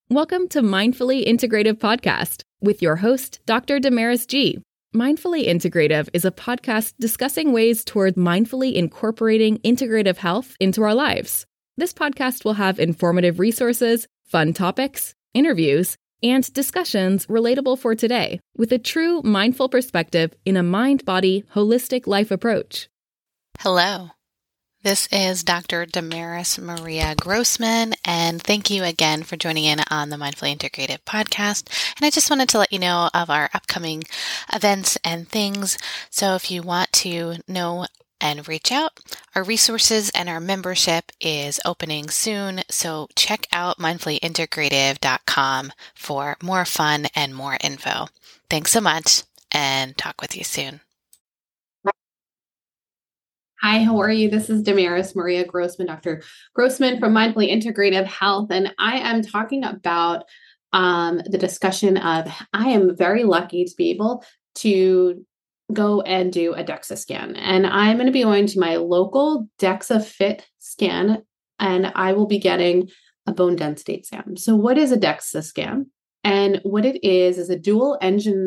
Welcome to Mindfully Integrative Podcast with your host, Dr. Damaris G. Mindfully Integrative is a podcast discussing ways toward mindfully incorporating integrative health into our lives. This podcast will have informative resources, fun topics, interviews, and discussions relatable for today with a true mindful perspective in a mind-body, holistic life approach. Hello. This is Dr. Damaris Maria Grossman, and thank you again for joining in on the Mindfully Integrative podcast. And I just wanted to let you know of our upcoming events and things. So if you want to know and reach out, our resources and our membership is opening soon. So check out mindfullyintegrative.com for more fun and more info. Thanks so much, and talk with you soon. Hi, how are you? This is Damaris Maria Grossman, Dr. Grossman from Mindfully Integrative Health, and I am talking about the discussion of I am very lucky to be able to go and do a DEXA scan, and I'm going to be going to my local DEXA Fit scan, and I will be getting a bone density exam. So what is a DEXA scan? And what it is a dual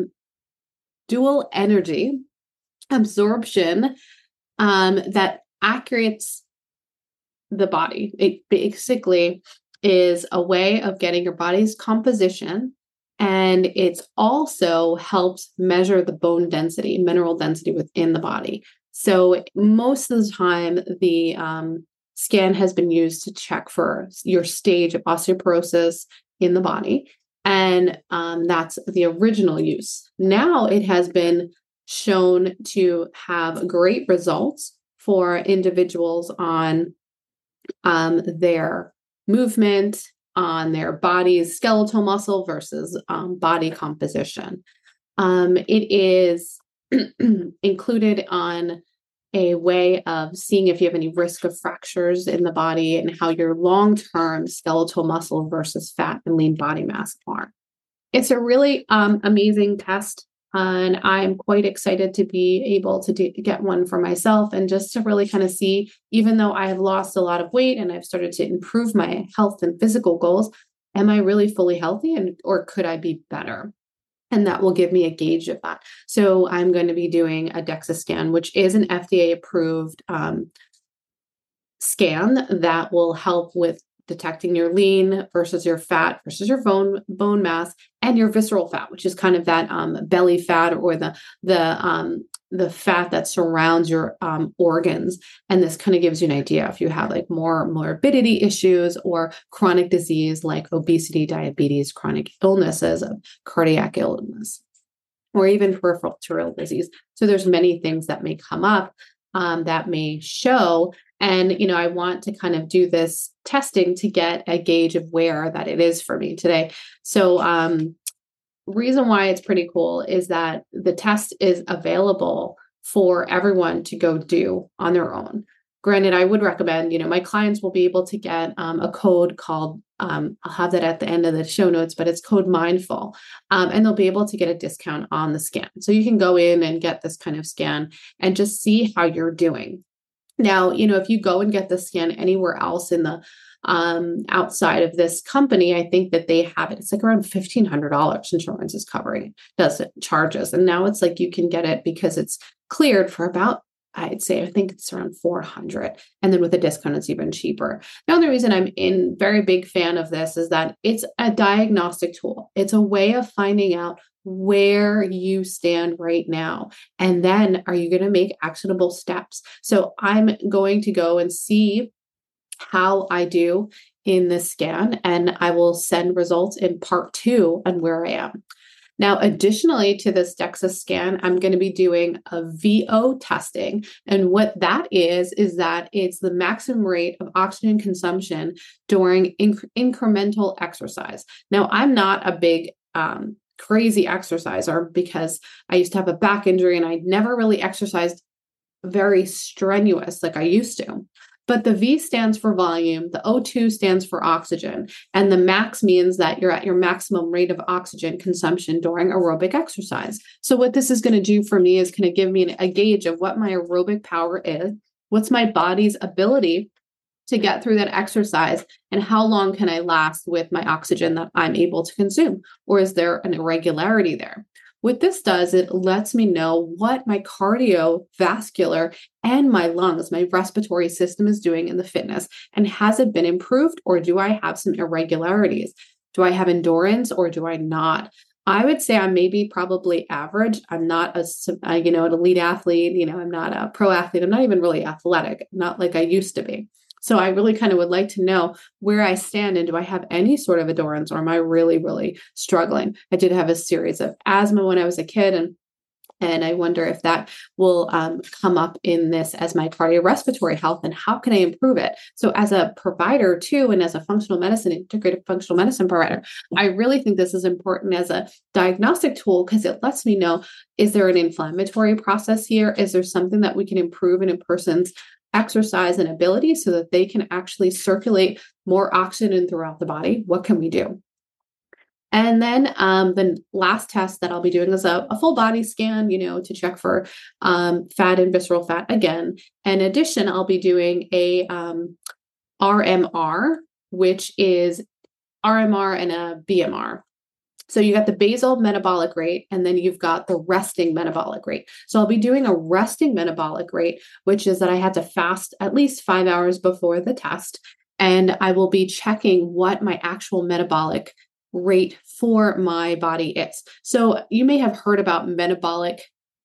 energy absorption that accurates the body. It basically is a way of getting your body's composition, and it also helps measure the bone density, mineral density within the body. So most of the time, the scan has been used to check for your stage of osteoporosis in the body, and that's the original use. Now it has been shown to have great results for individuals on their movement, on their body's skeletal muscle versus body composition. It is included on a way of seeing if you have any risk of fractures in the body and how your long-term skeletal muscle versus fat and lean body mass are. It's a really amazing test. And I'm quite excited to be able to get one for myself and just to really kind of see, even though I have lost a lot of weight and I've started to improve my health and physical goals, am I really fully healthy or could I be better? And that will give me a gauge of that. So I'm going to be doing a DEXA scan, which is an FDA approved scan that will help with detecting your lean versus your fat versus your bone mass and your visceral fat, which is kind of that belly fat or the fat that surrounds your organs. And this kind of gives you an idea if you have like more morbidity issues or chronic disease like obesity, diabetes, chronic illnesses, cardiac illness, or even peripheral arterial disease. So there's many things that may come up that may show. And, I want to kind of do this testing to get a gauge of where that it is for me today. So reason why it's pretty cool is that the test is available for everyone to go do on their own. Granted, I would recommend, my clients will be able to get a code called, I'll have that at the end of the show notes, but it's code Mindful. And they'll be able to get a discount on the scan. So you can go in and get this kind of scan and just see how you're doing. Now, if you go and get the scan anywhere else in the outside of this company, I think that they have it. It's like around $1,500 insurance is covering it, does it charges. And now it's like you can get it because it's cleared for about, I think it's around $400. And then with a discount, it's even cheaper. The other reason I'm very big fan of this is that it's a diagnostic tool. It's a way of finding out where you stand right now. And then are you going to make actionable steps? So I'm going to go and see how I do in this scan, and I will send results in part 2 on where I am. Now, additionally to this DEXA scan, I'm going to be doing a VO testing. And what that is that it's the maximum rate of oxygen consumption during incremental exercise. Now, I'm not a big crazy exerciser because I used to have a back injury and I never really exercised very strenuous like I used to. But the V stands for volume, the O2 stands for oxygen, and the max means that you're at your maximum rate of oxygen consumption during aerobic exercise. So what this is going to do for me is going to give me a gauge of what my aerobic power is, what's my body's ability to get through that exercise? And how long can I last with my oxygen that I'm able to consume? Or is there an irregularity there? What this does, it lets me know what my cardiovascular and my lungs, my respiratory system is doing in the fitness. And has it been improved, or do I have some irregularities? Do I have endurance or do I not? I would say I'm maybe probably average. I'm not an elite athlete. I'm not a pro athlete. I'm not even really athletic, not like I used to be. So I really kind of would like to know where I stand, and do I have any sort of endurance, or am I really, really struggling? I did have a series of asthma when I was a kid, and I wonder if that will come up in this as my cardiorespiratory health, and how can I improve it? So as a provider too, and as a integrative functional medicine provider, I really think this is important as a diagnostic tool, because it lets me know, is there an inflammatory process here? Is there something that we can improve in a person's exercise and ability so that they can actually circulate more oxygen throughout the body? What can we do? And then the last test that I'll be doing is a full body scan, to check for fat and visceral fat again. In addition, I'll be doing a RMR, which is RMR and a BMR. So you got the basal metabolic rate, and then you've got the resting metabolic rate. So I'll be doing a resting metabolic rate, which is that I had to fast at least 5 hours before the test. And I will be checking what my actual metabolic rate for my body is. So you may have heard about metabolic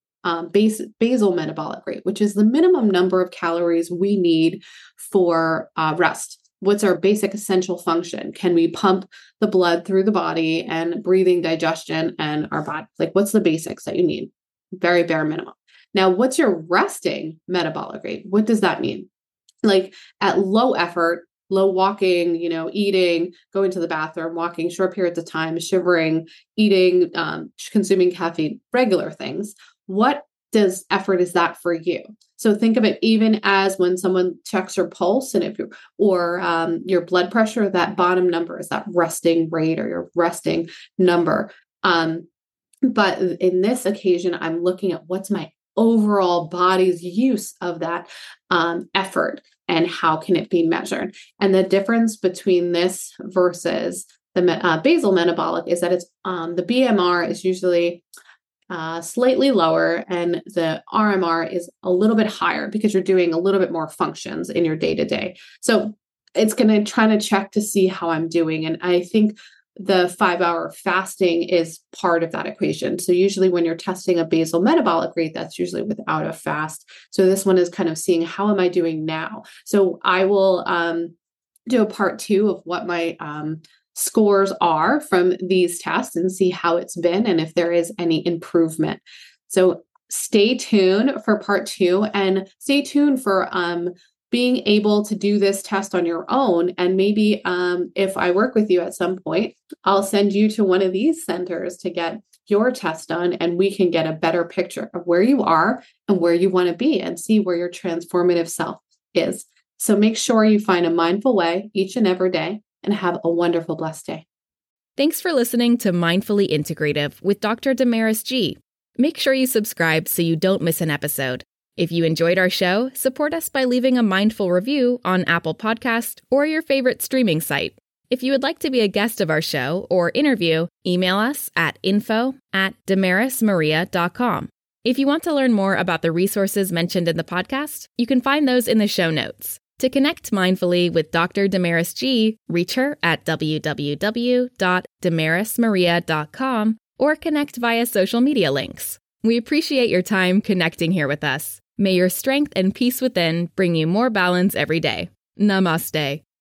basal metabolic rate, which is the minimum number of calories we need for rest. What's our basic essential function? Can we pump the blood through the body, and breathing, digestion, and our body? Like, what's the basics that you need? Very bare minimum. Now, what's your resting metabolic rate? What does that mean? Like at low effort, low walking, eating, going to the bathroom, walking short periods of time, shivering, eating, consuming caffeine, regular things. What effort is that for you? So think of it even as when someone checks your pulse, and your blood pressure, that bottom number is that resting rate or your resting number. But in this occasion, I'm looking at what's my overall body's use of that effort, and how can it be measured. And the difference between this versus the basal metabolic is that it's the BMR is usually slightly lower, and the RMR is a little bit higher, because you're doing a little bit more functions in your day-to-day. So it's going to try to check to see how I'm doing. And I think the 5-hour fasting is part of that equation. So usually when you're testing a basal metabolic rate, that's usually without a fast. So this one is kind of seeing, how am I doing now? So I will do a part 2 of what my scores are from these tests, and see how it's been, and if there is any improvement. So stay tuned for part 2, and stay tuned for being able to do this test on your own. And maybe if I work with you at some point, I'll send you to one of these centers to get your test done, and we can get a better picture of where you are and where you want to be, and see where your transformative self is. So make sure you find a mindful way each and every day, and have a wonderful, blessed day. Thanks for listening to Mindfully Integrative with Dr. Damaris G. Make sure you subscribe so you don't miss an episode. If you enjoyed our show, support us by leaving a mindful review on Apple Podcast or your favorite streaming site. If you would like to be a guest of our show or interview, email us at info@damarismaria.com. If you want to learn more about the resources mentioned in the podcast, you can find those in the show notes. To connect mindfully with Dr. Damaris G, reach her at www.damarismaria.com or connect via social media links. We appreciate your time connecting here with us. May your strength and peace within bring you more balance every day. Namaste.